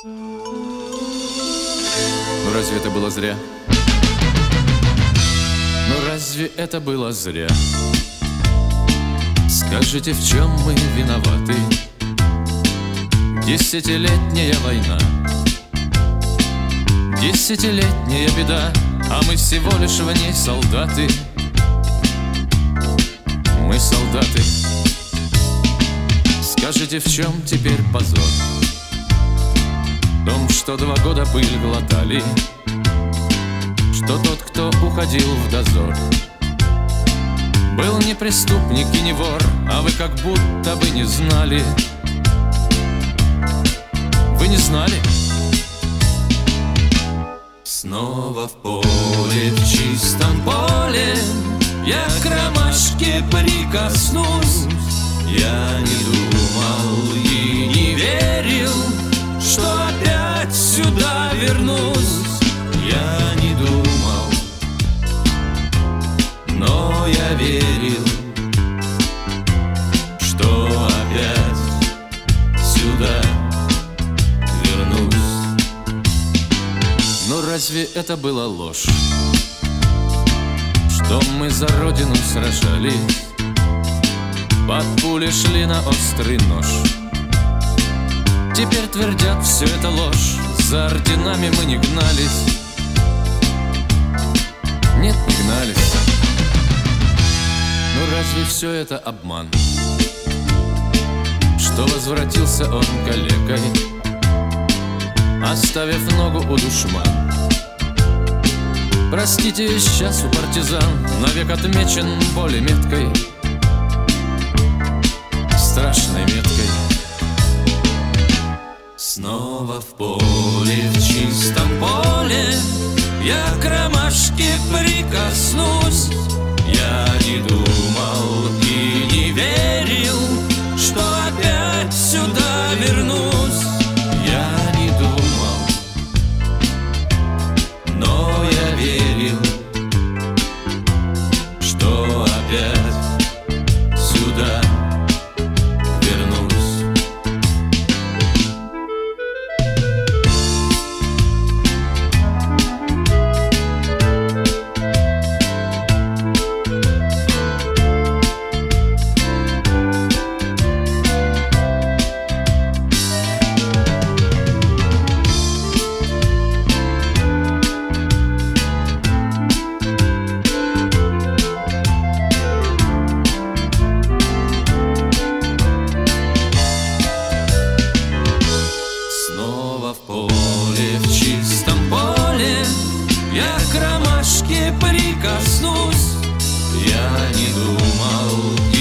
Ну разве это было зря? Ну разве это было зря? Скажите, в чем мы виноваты? Десятилетняя война, десятилетняя беда, а мы всего лишь в ней солдаты. Мы солдаты. Скажите, в чем теперь позор? В том, что 2 года пыль глотали, что тот, кто уходил в дозор, был не преступник и не вор, а вы как будто бы не знали. Вы не знали? Снова в поле, в чистом поле, я к ромашке прикоснусь. Я не думал и не верил, что опять сюда вернусь. Я не думал, но я верил, что опять сюда вернусь. Но разве это была ложь, что мы за родину сражались, под пули шли на острый нож? Теперь твердят, все это ложь, за орденами мы не гнались. Нет, не гнались. Но разве все это обман, что возвратился он калекой, оставив ногу у душман? Простите, сейчас у партизан навек отмечен более меткой, страшной меткой. Снова в поле, в чистом поле, я к ромашке прикоснусь. Я не думал и не верил, что опять сюда вернусь. Я не думал, но я верил, что опять сюда вернусь. В поле, в чистом поле, я к ромашке прикоснусь. Я не думал